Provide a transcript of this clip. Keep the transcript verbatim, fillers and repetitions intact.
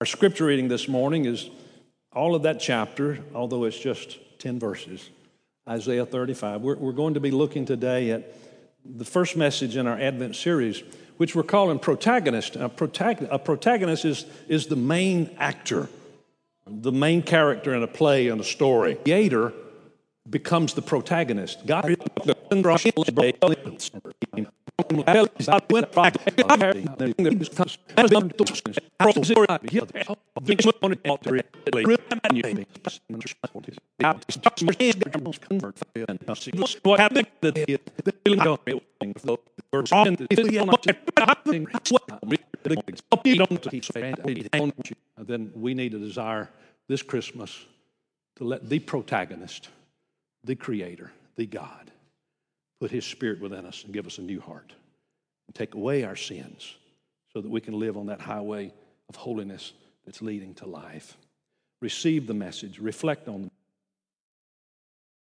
scripture reading this morning is all of that chapter, although it's just ten verses, Isaiah thirty-five. We're, we're going to be looking today at the first message in our Advent series, which we're calling Protagonist. A, protag- a protagonist is, is the main actor, the main character in a play and a story. The creator becomes the protagonist. God what happened? Then we need to desire this Christmas to let the protagonist, the Creator, the God, put His Spirit within us and give us a new heart and take away our sins so that we can live on that highway of holiness that's leading to life. Receive the message, reflect on